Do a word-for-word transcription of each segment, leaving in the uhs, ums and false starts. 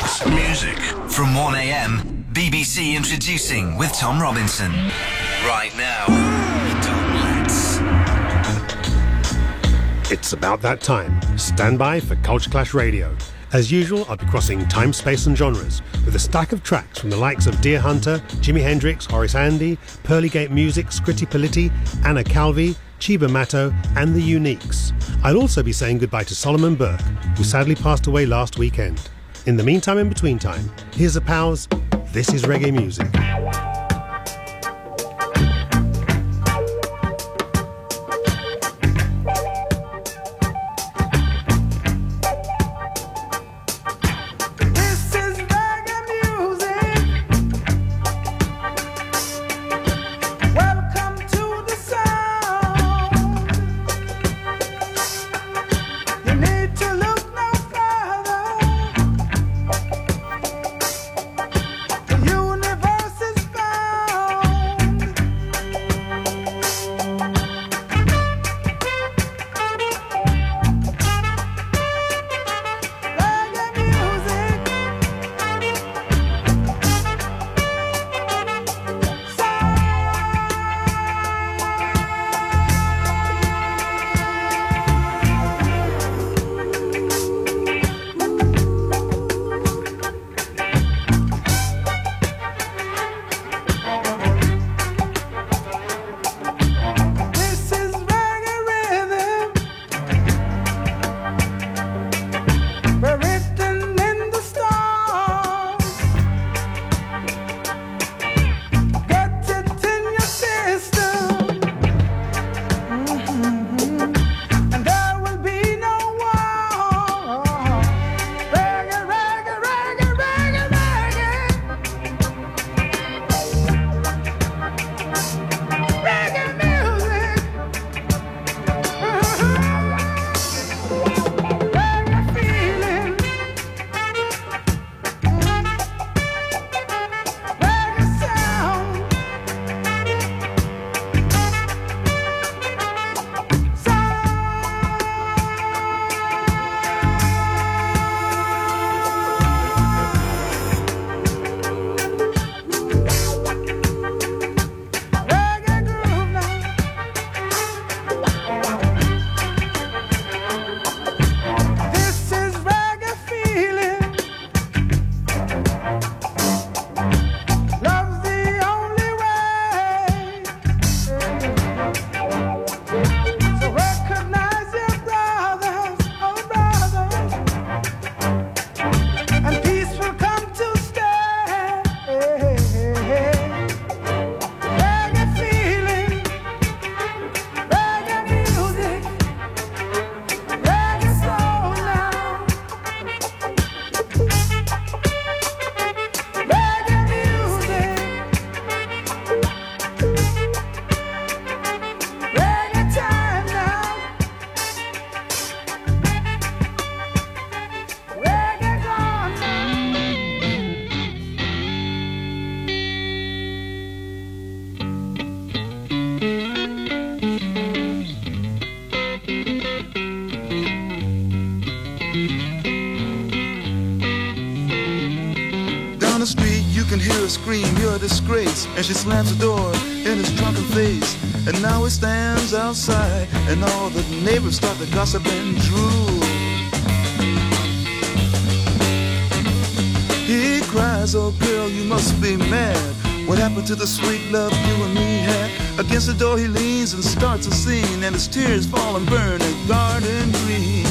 Classics. Music from one a m. B B C Introducing with Tom Robinson. Right now, Tom Letts. It's about that time. Stand by for Culture Clash Radio. As usual, I'll be crossing time, space and genres with a stack of tracks from the likes of Deer Hunter, Jimi Hendrix, Horace Andy, Pearly Gate Music, Scritti Politti, Anna Calvi, Chiba Matto and the Uniques. I'll also be saying goodbye to Solomon Burke, who sadly passed away last weekend. In the meantime, in between time, here's the pals. This is reggae music. Scream, you're a disgrace, and she slams the door in his drunken face. And now he stands outside, and all the neighbors start to gossip and drool. He cries, oh girl, you must be mad. What happened to the sweet love you and me had? Against the door he leans and starts a scene, and his tears fall and burn a garden green.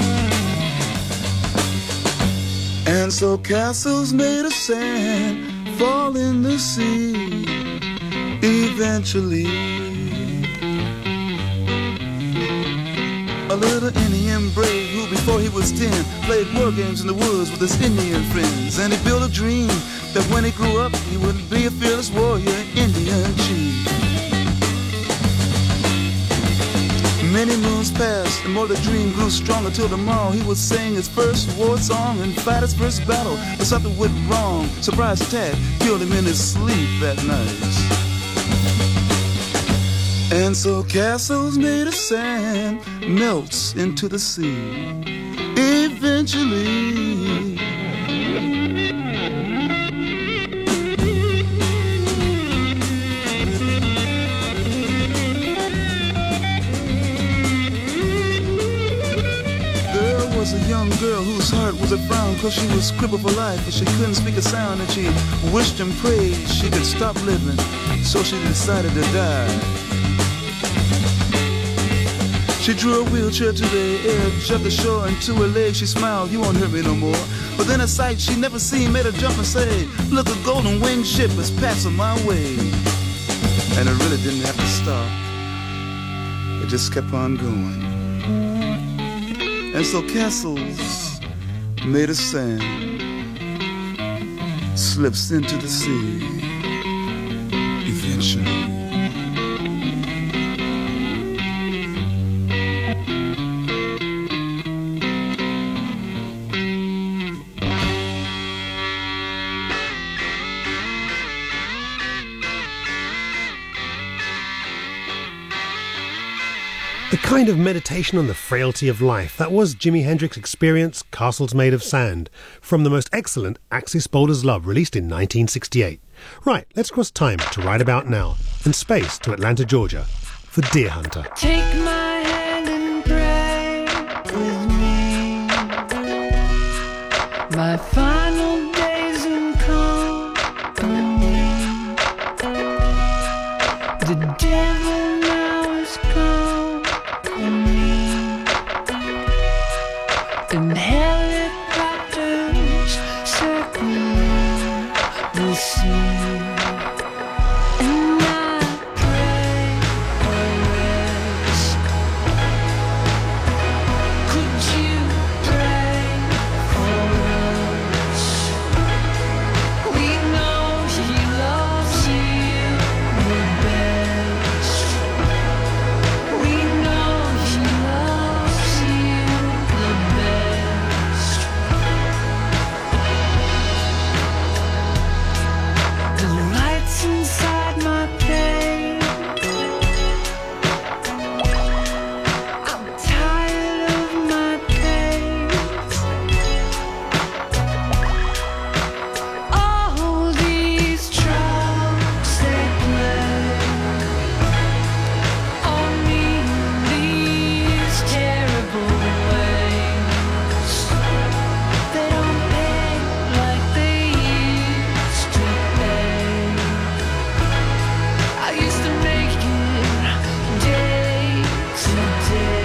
And so castles made of sand fall in the sea eventually. A little Indian brave who before he was ten played war games in the woods with his Indian friends. And he built a dream that when he grew up he would be a fearless warrior, Indian chief. Many moons passed, and more the dream grew stronger till tomorrow he would sing his first war song and fight his first battle. But something went wrong. Surprise attack killed him in his sleep that night. And so castles made of sand melts into the sea eventually. heart was a frown, cause she was crippled for life, and she couldn't speak a sound, and she wished and prayed she could stop living, so she decided to die. She drew a wheelchair to the edge of the shore, and to her leg she smiled, you won't hurt me no more. But then a sight she never seen made her jump and say, look, a golden winged ship is passing my way. And it really didn't have to stop, it just kept on going. And so castles made of sand slips into the sea eventually. The kind of meditation on the frailty of life that was Jimi Hendrix's experience, Castles Made of Sand, from the most excellent Axis Boulder's Love, released in nineteen sixty-eight. Right, let's cross time to right about now, and space to Atlanta, Georgia, for Deer Hunter. Take my hand and pray with me. My final days in company. The devil now is gone, and helicopters circling the sea. And I pray for rest. Could you pray for us? We know he loves you the best. We know he loves you the best. The lights inside my cave. I'm tired of my cave. All these trucks they play on me in these terrible ways. They don't pay like they used to pay. I used to make it day to day.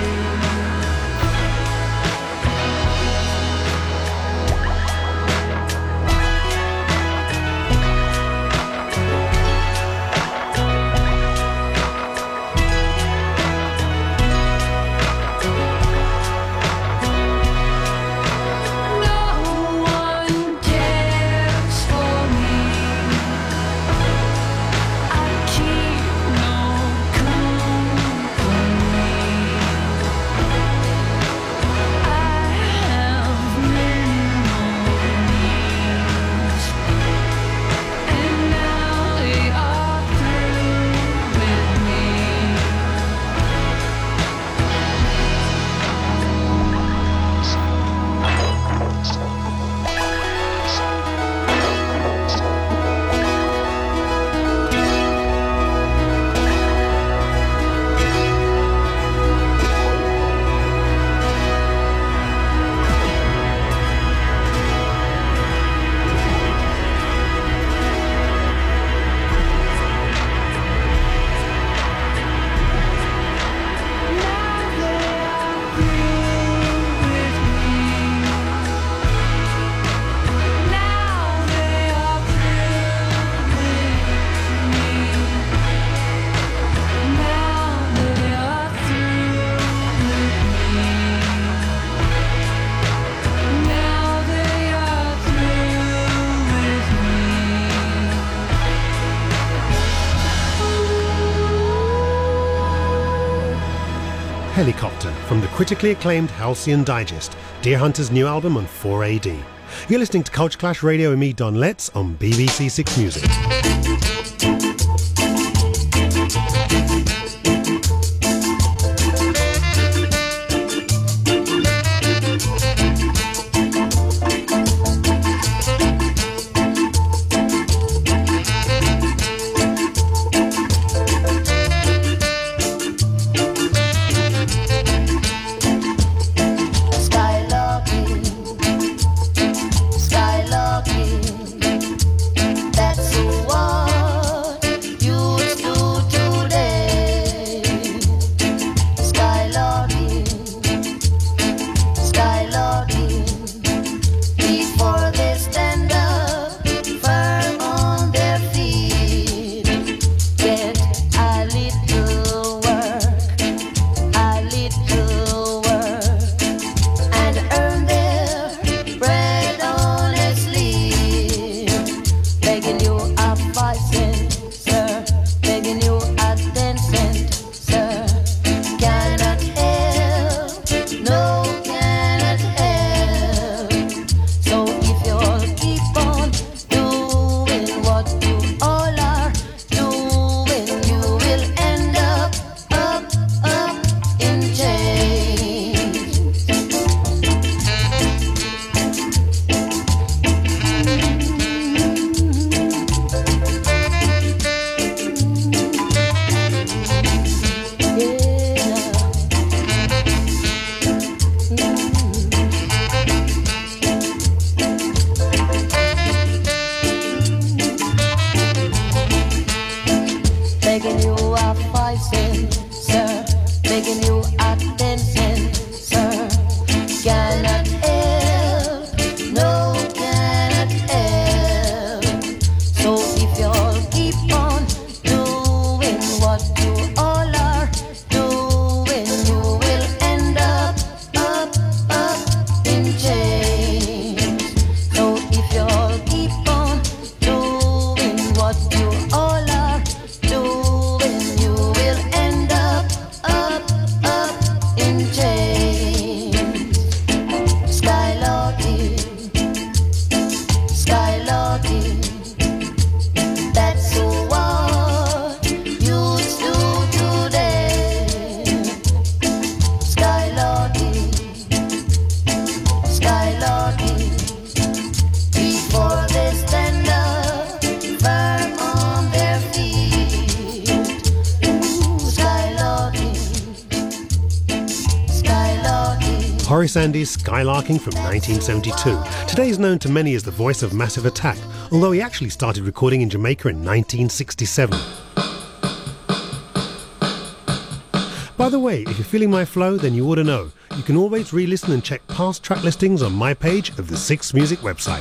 No one cares for me. I keep no company. I have many needs, and now they are through with me. Now they are through with me. Now they are through with me. Now they are through with me. Now they are through with me. Helicopter, from the critically acclaimed Halcyon Digest, Deer Hunter's new album on four A D. You're listening to Culture Clash Radio with me, Don Letts, on B B C Six Music. Skylarking Horace Andy's Skylarking from nineteen seventy-two. Today is known to many as the voice of Massive Attack, although he actually started recording in Jamaica in nineteen sixty-seven. By the way, if you're feeling my flow, then you ought to know. You can always re-listen and check past track listings on my page of the Six Music website.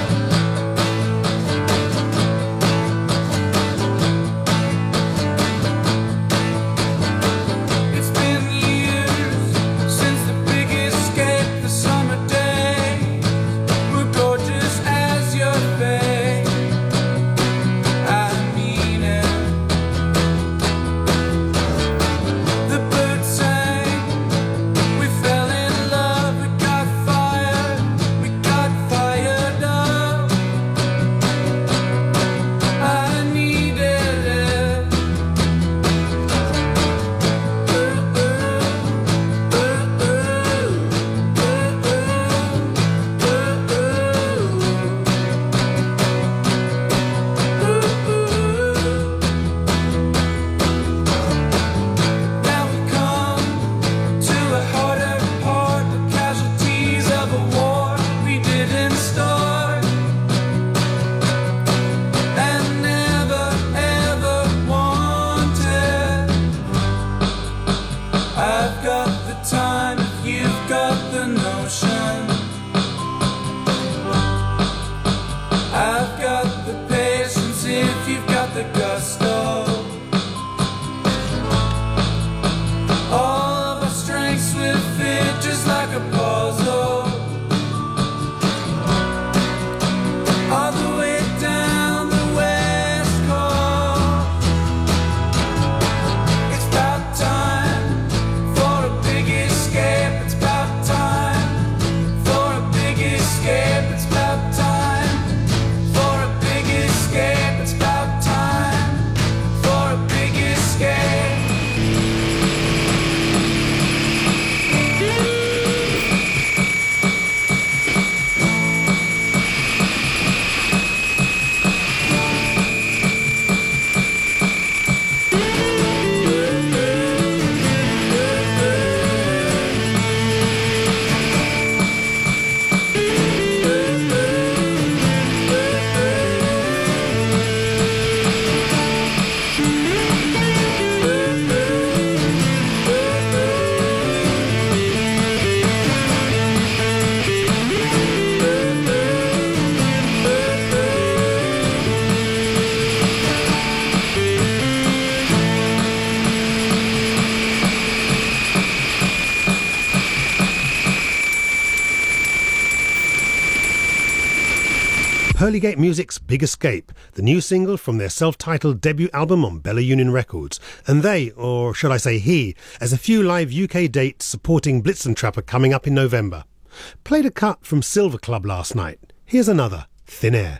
Pearlygate Music's Big Escape, the new single from their self-titled debut album on Bella Union Records. And they, or should I say he, has a few live U K dates supporting Blitzen Trapper coming up in November. Played a cut from Silver Club last night. Here's another, Thin Air.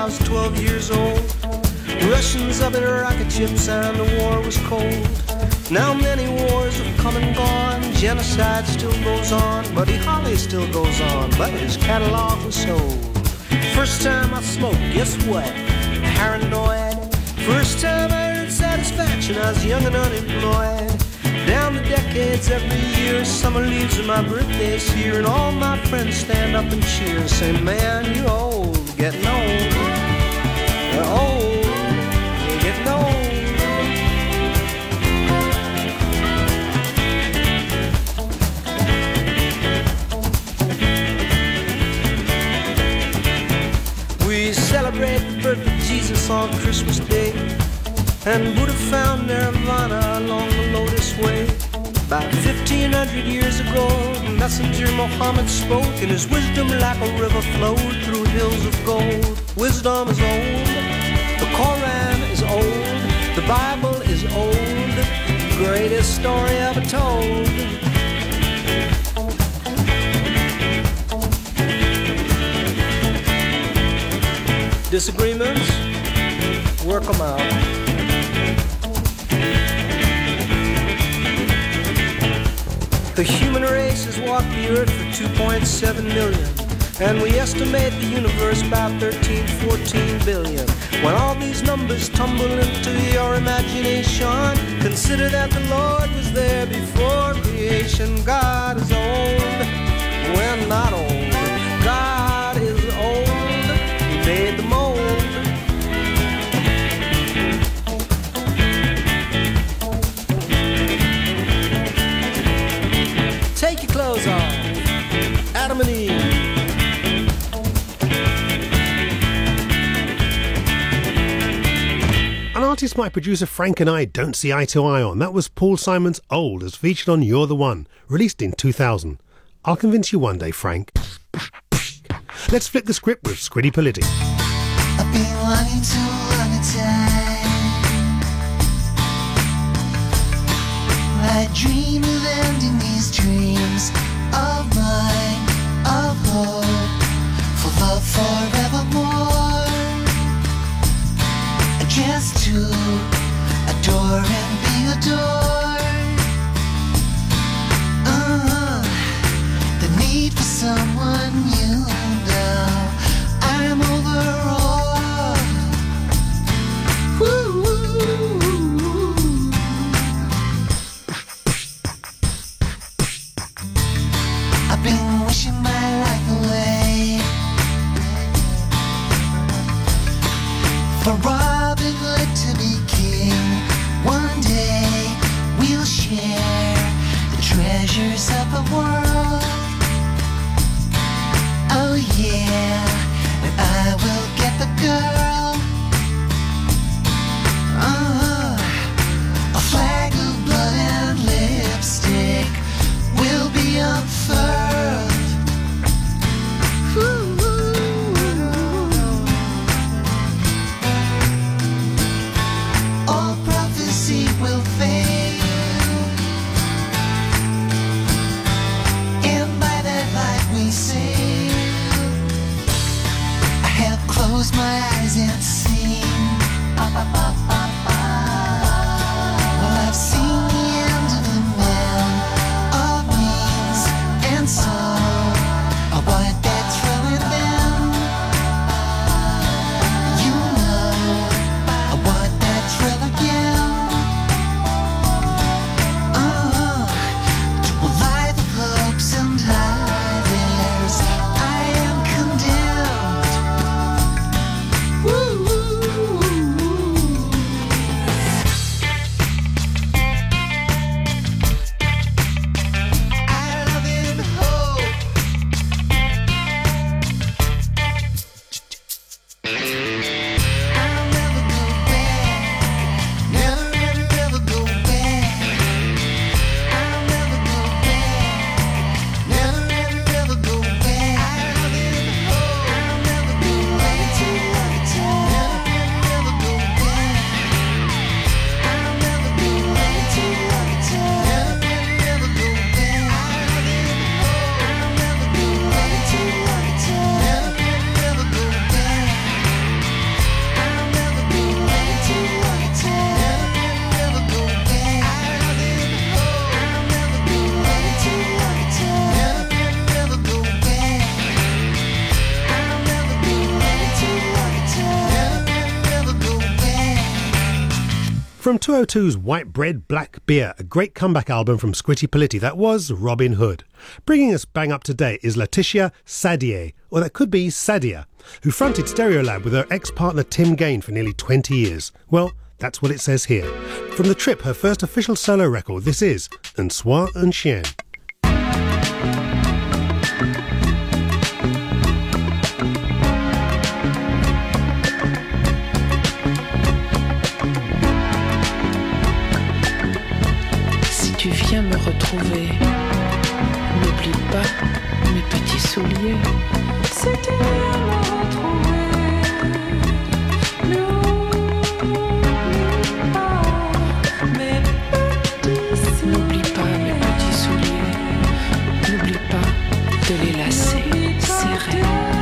I was twelve years old. Russians up in rocket ships and the war was cold. Now many wars have come and gone. Genocide still goes on. Buddy Holly still goes on, but his catalog was sold. First time I smoked, guess what? Paranoid. First time I heard Satisfaction, I was young and unemployed. Down the decades every year, summer leaves and my birthday's here, and all my friends stand up and cheer, say, man, you're old, getting old. You're old, you're getting old. We celebrate the birth of Jesus on Christmas Day, and Buddha found nirvana along the Lotus Way. About fifteen hundred years ago, Messenger Muhammad spoke, and his wisdom like a river flowed through hills of gold. Wisdom is old, the Koran is old, the Bible is old, greatest story ever told. Disagreements? Work them out. The human race has walked the earth for two point seven million, and we estimate the universe about thirteen, fourteen billion. When all these numbers tumble into your imagination, consider that the Lord was there before creation. God is old, we're not old. God is old, He made the mold. Take your clothes off, Adam and Eve. An artist my producer Frank and I don't see eye to eye on. That was Paul Simon's Old, as featured on You're the One, released in two thousand. I'll convince you one day, Frank. Let's flip the script with Squiddy Politti. I've been wanting to long a time. I dream of ending these dreams of mine, of hope, for love forevermore. Just to adore and be adored. Uh, the need for someone new now, I'm over all. Woo, woo, woo. I've been wishing my life away for Robin Hood to be king. One day we'll share the treasures of the world. Oh yeah, and I will get the girl. Uh, a flag of blood and lipstick will be unfurled. Ooh. All prophecy will fail. From two oh two's White Bread, Black Beer, a great comeback album from Squitty Politti, that was Robin Hood. Bringing us bang up to date is Laetitia Sadier, or that could be Sadia, who fronted Stereolab with her ex-partner Tim Gain for nearly twenty years. Well, that's what it says here. From The Trip, her first official solo record, this is Un Soir Un Chien. Tu viens me retrouver. N'oublie pas mes petits souliers. Si tu viens me retrouver, n'oublie pas mes petits souliers. N'oublie pas mes petits souliers. N'oublie pas de les lacer, serrer.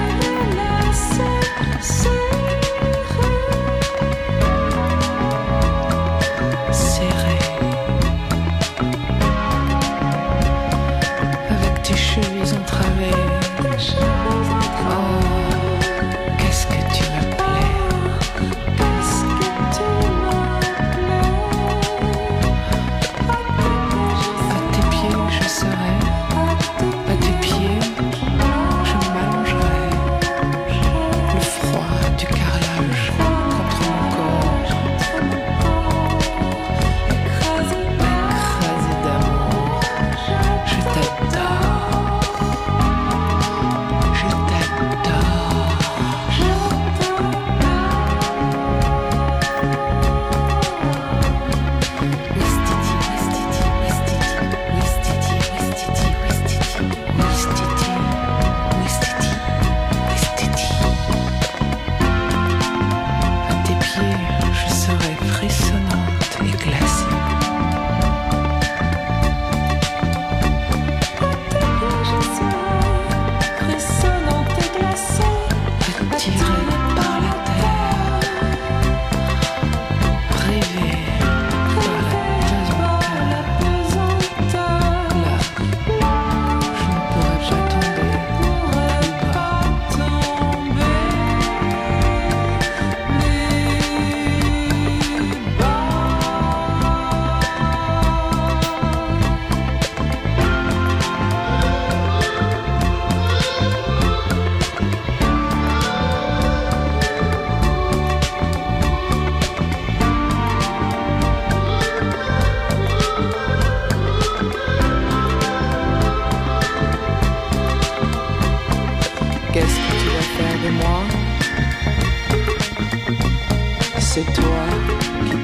C'est toi qui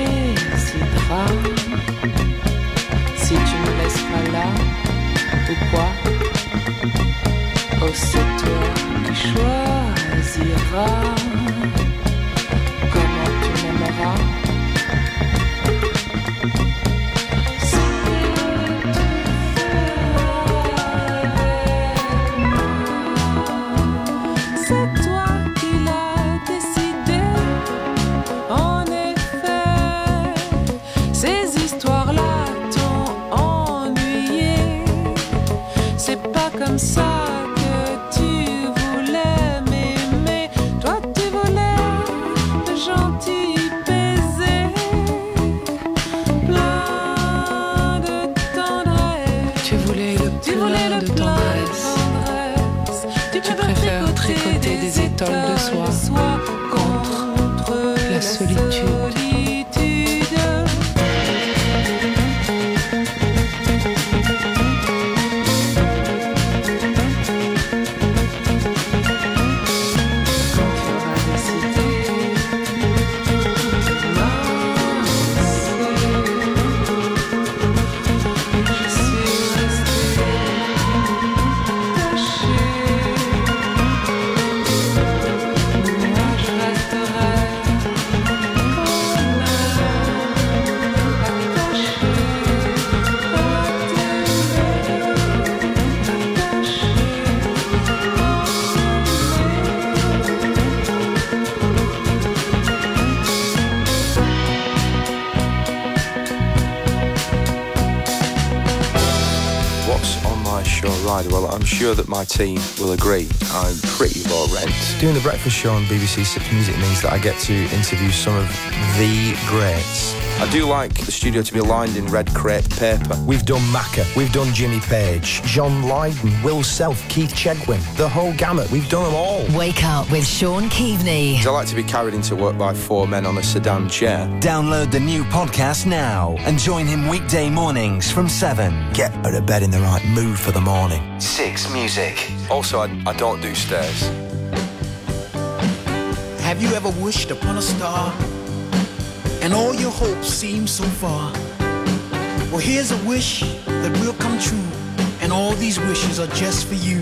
décideras si tu me laisses pas là ou quoi. Oh, c'est toi qui choisiras comment tu m'aimeras. Comme ça que tu voulais m'aimer, toi tu voulais de gentils baisers, plein de tendresse. Tu voulais le tu plein voulais de le plein tendresse. de tendresse. Tu, Tu préfères tricoter des étoiles de soie contre la solitude. Well, I'm sure that my team will agree. I'm pretty low rent. Doing the breakfast show on B B C Six Music means that I get to interview some of the greats I do like the studio to be lined in red crepe paper. We've done Macca, we've done Jimmy Page, John Lydon, Will Self, Keith Chegwin, the whole gamut. We've done them all. Wake up with Sean Keaveney. I like to be carried into work by four men on a sedan chair. Download the new podcast now and join him weekday mornings from seven. Get out of bed in the right mood for the morning. Six Music. Also, I, I don't do stairs. Have you ever wished upon a star and all your hopes seem so far? Well, here's a wish that will come true, and all these wishes are just for you.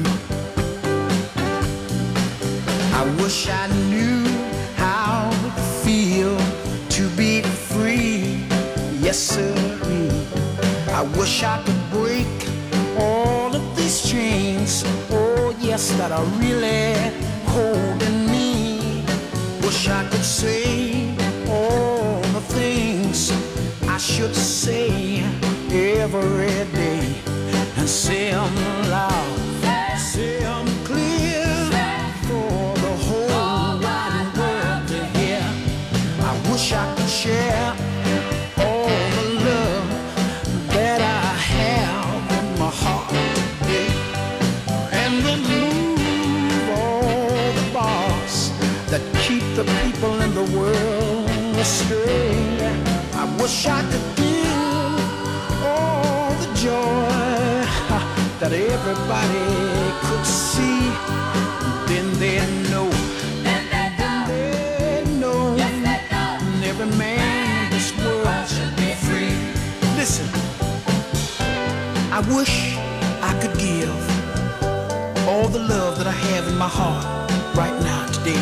I wish I knew how it would feel to be free. Yes, sir. I wish I could break all of these chains. Oh, yes, that are really holding me. Wish I could say all the things I should say every day, and say them loud, say them clear for the whole wide world to hear. I wish I could share all the love that I have in my heart today, and remove all the bars that keep the people in the world astray. I wish I could give all the joy that everybody could see. Then they know, then they know, and every man in this world should be free. Listen, I wish I could give all the love that I have in my heart right now today.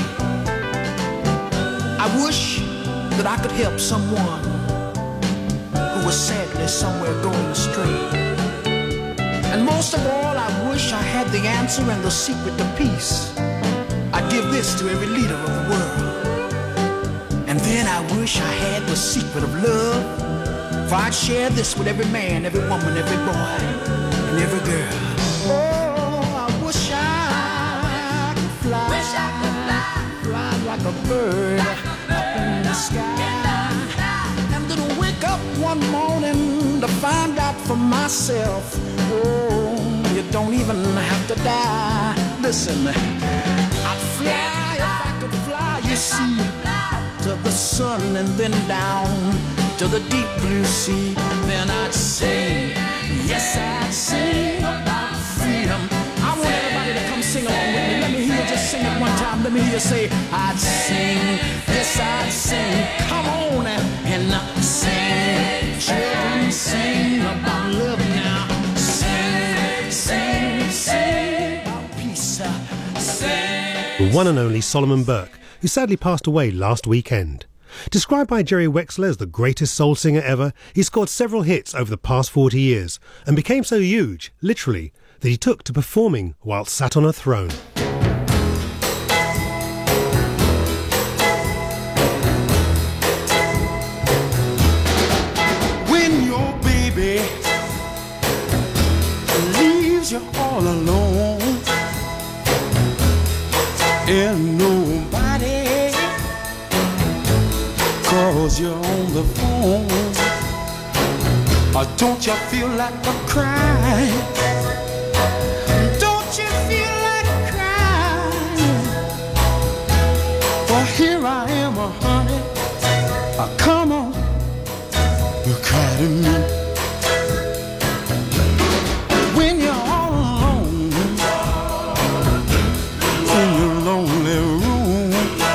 I wish that I could help someone who was sadly somewhere going astray. And most of all, I wish I had the answer and the secret to peace. I'd give this to every leader of the world. And then I wish I had the secret of love, for I'd share this with every man, every woman, every boy, and every girl. Oh, I wish I could fly, wish I could fly, fly like a bird up in the sky, and then wake up one morning to find out for myself, oh, you don't even have to die. Listen, I'd fly if I could fly, you see, to the sun and then down to the deep blue sea. Then I'd sing, yes, I'd sing about freedom. I want everybody to come sing along with me. Let me hear you just sing it one time. Let me hear you say, I'd sing, yes, I'd sing. Come on and not sing. Children, sing about love now. Sing, sing, sing about peace. Sing. The one and only Solomon Burke, who sadly passed away last weekend. Described by Jerry Wexler as the greatest soul singer ever, he scored several hits over the past forty years and became so huge, literally, that he took to performing while sat on a throne. When your baby leaves you all alone and nobody calls you on the phone, or don't you feel like a crying? Don't you feel like crying? Well, here I am, oh, honey. Oh, come on, you cry to me. When you're all alone in your lonely room,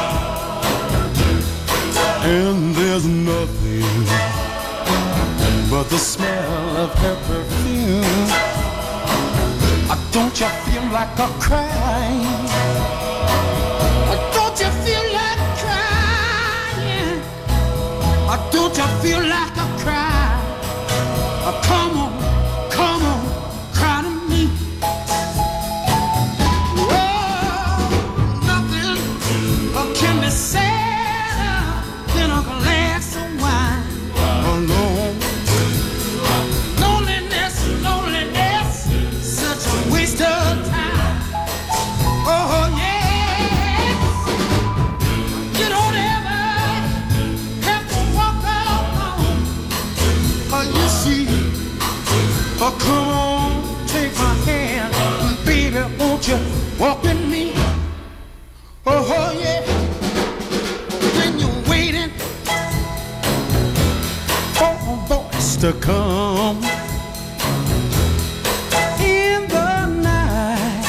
and there's nothing but the smell of her perfume, uh, don't you feel like a crying? Uh, don't you feel like crying? Uh, don't you feel like a cry? Uh, come on, come on, cry to me. Oh, nothing uh, can be sadder than a glass of wine alone. Loneliness, loneliness, such a waste of time. Oh yeah, you don't ever have to walk alone. to come in the night,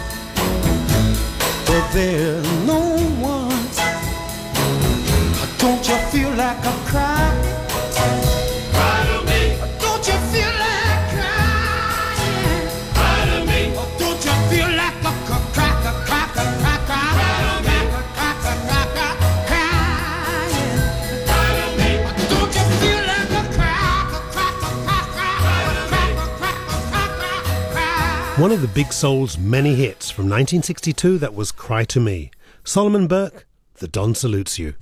but there's no one. Don't you feel like a cry? Cry to me. Don't you feel like crying? Cry to me. Don't you feel like a cry, cry, cry, cry, cry, cry? One of the Big Soul's many hits from nineteen sixty-two, that was Cry to Me. Solomon Burke, The Don Salutes You.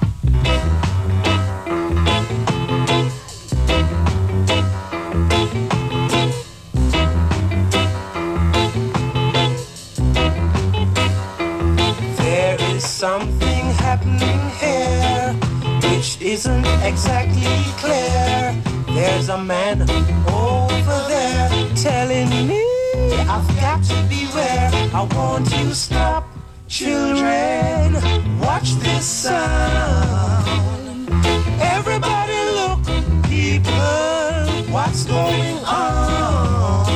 There is something happening here which isn't exactly clear. There's a man over there telling me I've got to beware. I want you to stop, children. Watch this sound. Everybody look, people, what's going on?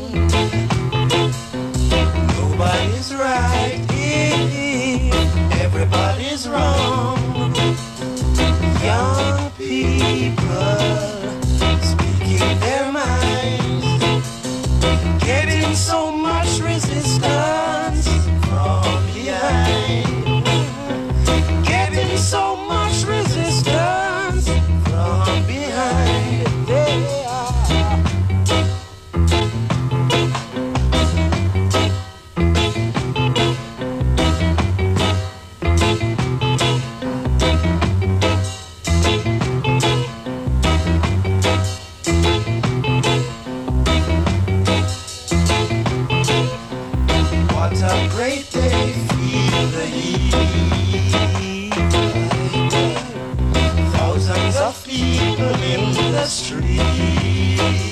Nobody's right here, everybody's wrong. Young people speaking their minds, getting so much resistance from behind, getting so much resistance from behind. They are. What a great day, feel the heat. Thousands of people in the street,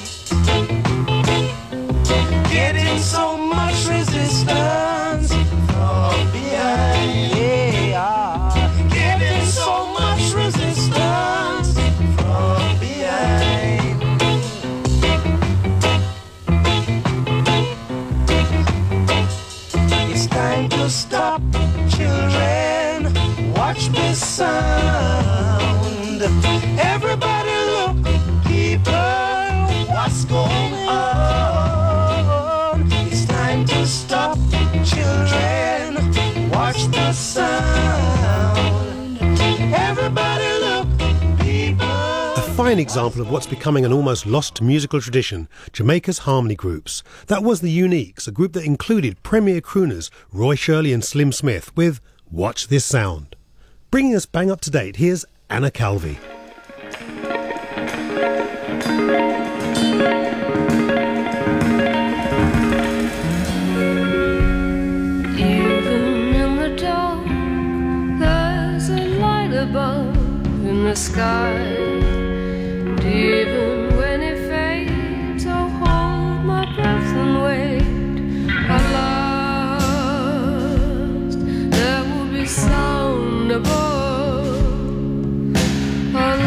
getting so much resistance from behind. They are getting so much resistance from behind. It's time to stop, children. Watch this sound. Everybody look, people, what's going on? It's time to stop, children. Watch the sound. Everybody look, people. A fine example of what's becoming an almost lost musical tradition, Jamaica's harmony groups. That was the Uniques, a group that included premier crooners Roy Shirley and Slim Smith with Watch This Sound. Bringing us bang up to date, here's Anna Calvi. Even in the dark, there's a light above in the sky. And even when it fades, I'll hold my breath and wait. At last, there will be sound above. At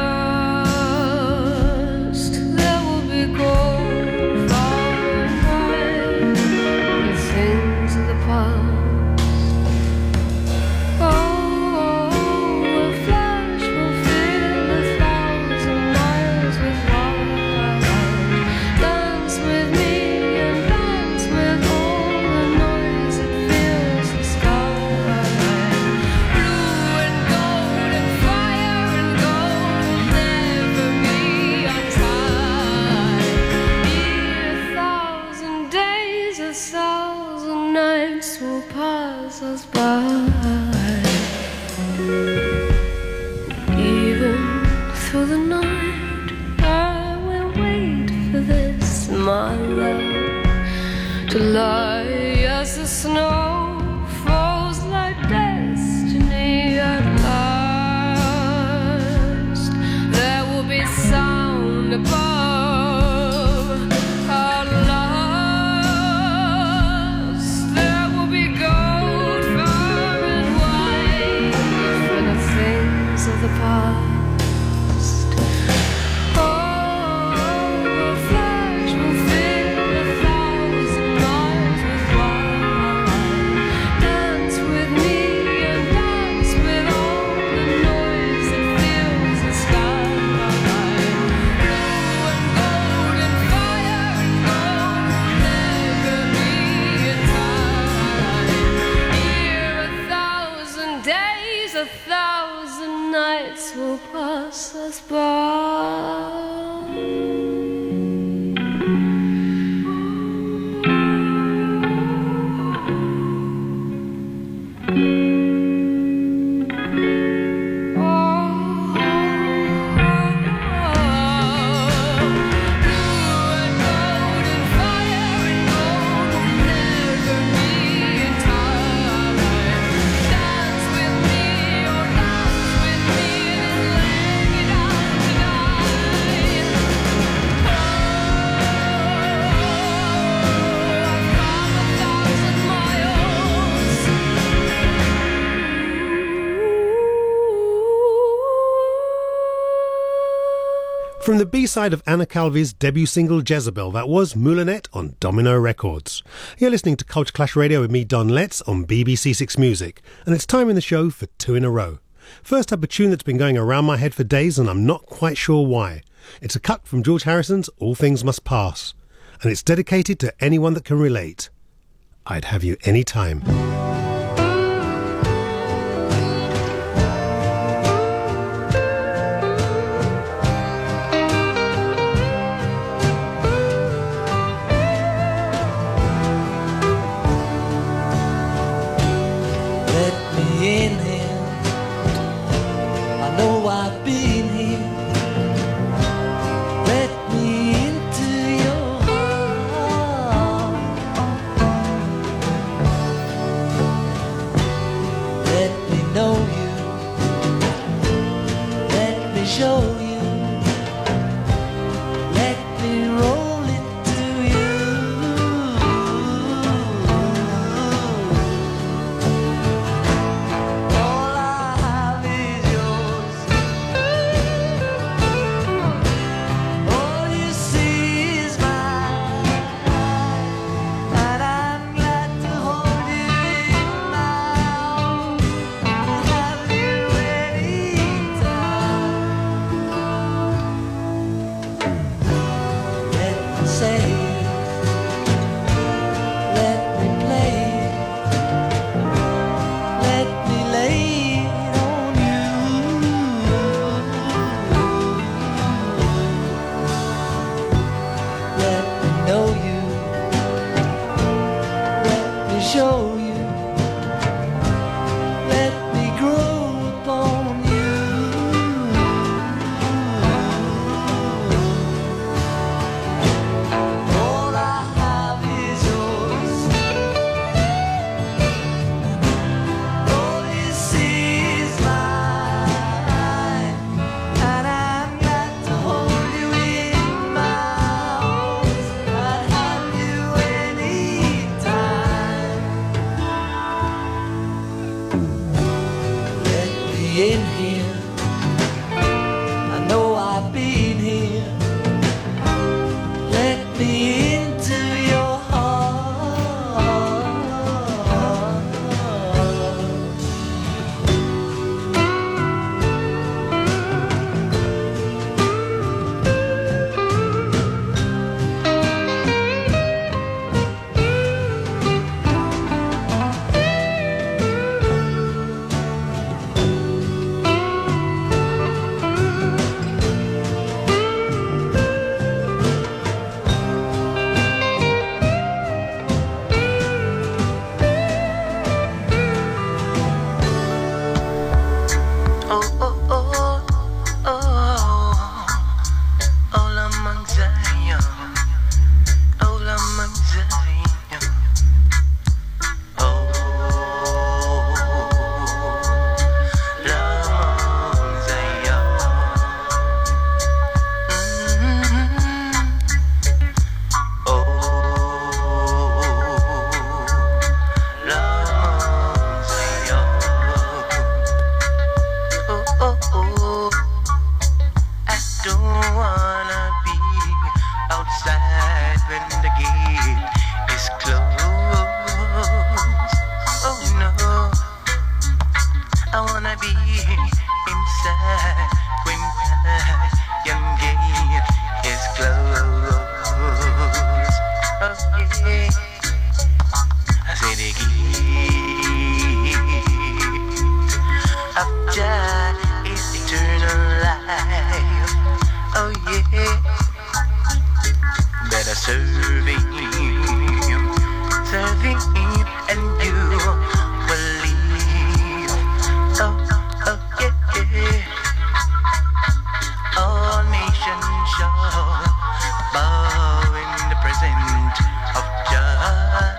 last, there will be gold far and wide, the things of the past. Oh, a flash will fill a thousand miles with light. days, a thousand nights will pass us by. From the B-side of Anna Calvi's debut single Jezebel, that was Moulinette on Domino Records. You're listening to Culture Clash Radio with me, Don Letts, on B B C Six Music, and it's time in the show for two in a row. First up, a tune that's been going around my head for days and I'm not quite sure why. It's a cut from George Harrison's All Things Must Pass, and it's dedicated to anyone that can relate. I'd have you any time. In here, I know I've been here. Let me into your heart. Let me know you. Let me show you. Let me roll it to you. yeah. Better serve him, serve him, and you will leave. Oh, oh, yeah, yeah. All nations shall bow in the presence of Jah.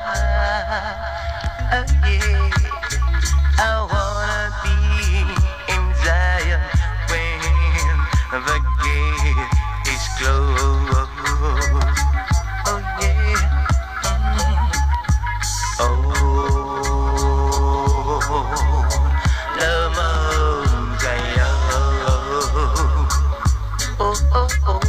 Oh, yeah. I wanna be in Zion when the gate is closed. Oh yeah. Mm. Oh, the Mount Zion. Oh, oh, oh.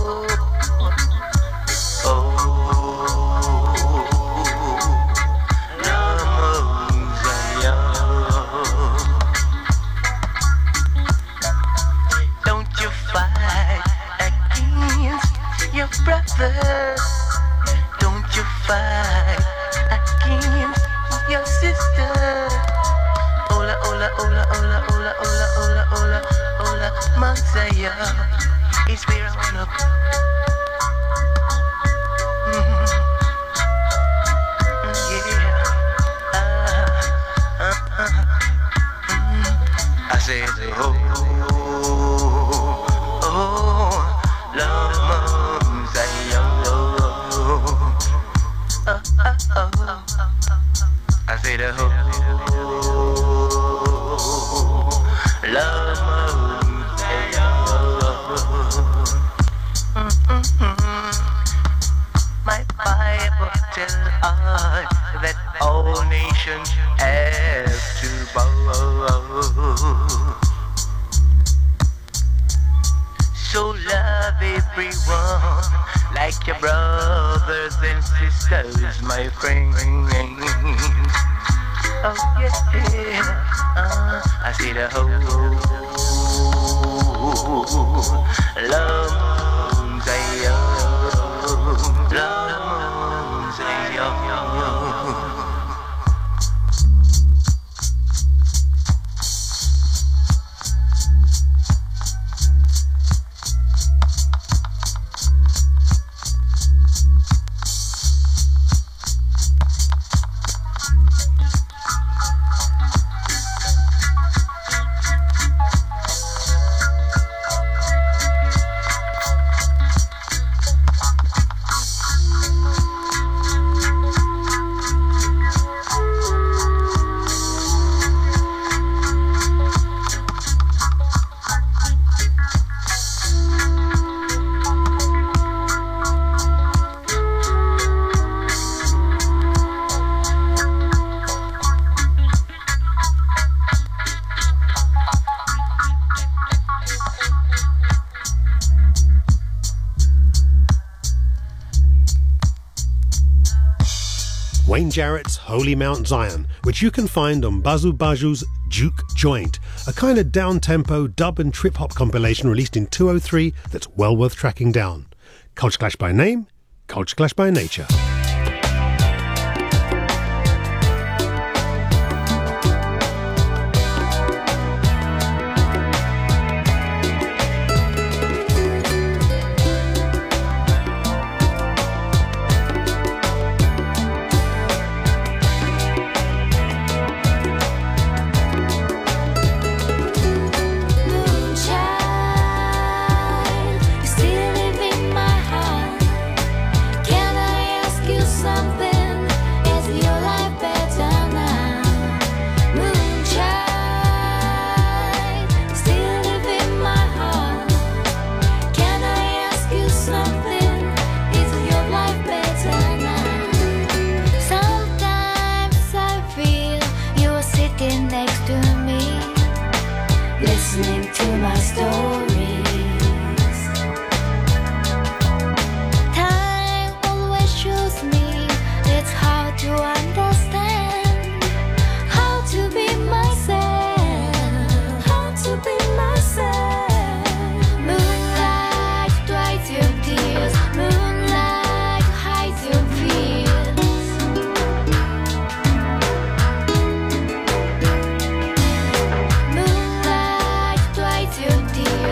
Brother, don't you fight against your sister. Ola, ola, ola, ola, ola, ola, ola, ola, ola, Mount Zion is where I wanna be. Mm-hmm. Yeah, uh, uh, uh, mm-hmm. I said, oh, oh, love Mount Zion. Oh, oh, oh. I said, oh, love Mount Zion. Mm-hmm. My Bible tells us that all nations have to bow. So love everyone like your brothers and sisters, my friends. Oh yeah, uh, I see the whole love Zion, love Zion. Wayne Jarrett's Holy Mount Zion, which you can find on Bazu Baju's Juke Joint, a kind of down-tempo dub and trip-hop compilation released in two oh three that's well worth tracking down. Culture Clash by name, Culture Clash by nature. Dear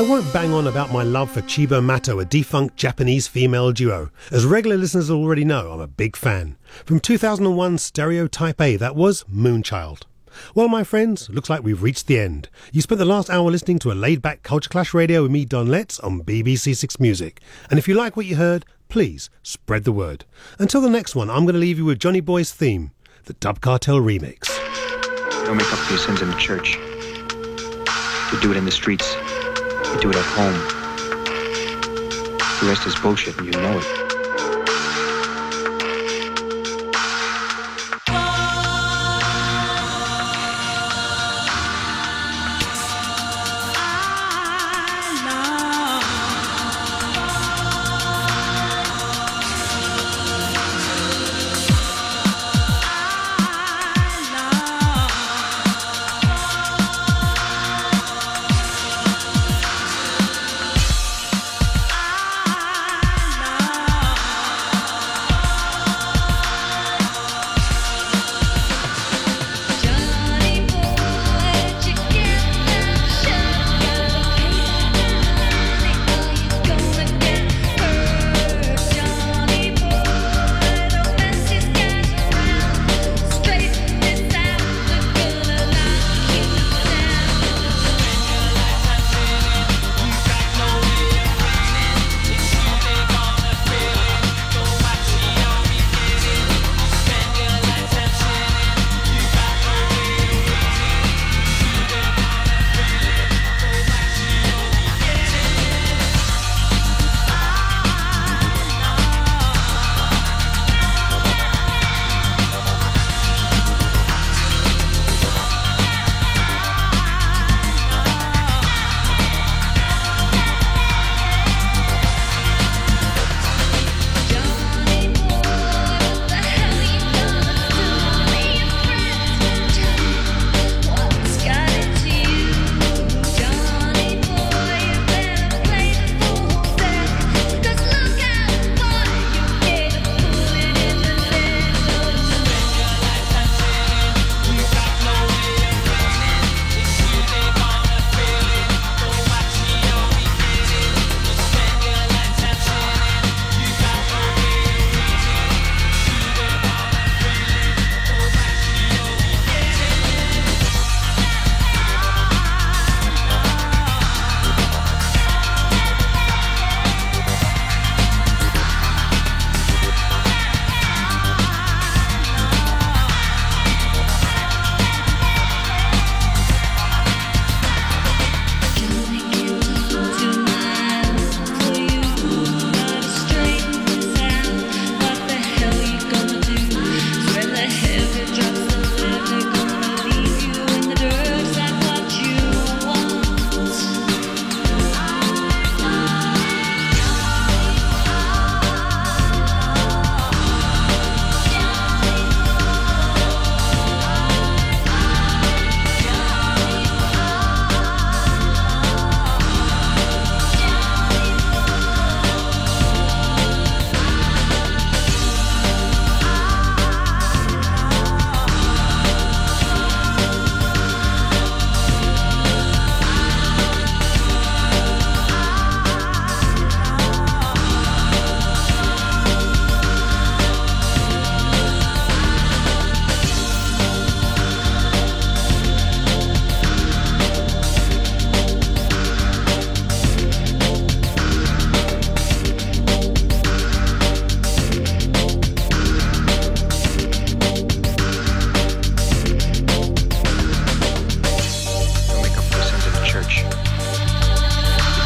won't bang on about my love for Chibo Mato, a defunct Japanese female duo. As regular listeners already know, I'm a big fan. From two thousand one Stereotype A, that was Moonchild. Well, my friends, looks like we've reached the end. You spent the last hour listening to a laid-back Culture Clash Radio with me, Don Letts, on B B C Six Music. And if you like what you heard, please spread the word. Until the next one, I'm going to leave you with Johnny Boy's theme, the Dub Cartel remix. Don't make up for your sins in the church. You do it in the streets. You do it at home. The rest is bullshit and you know it.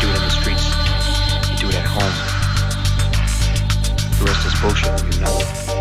bullshit, you know.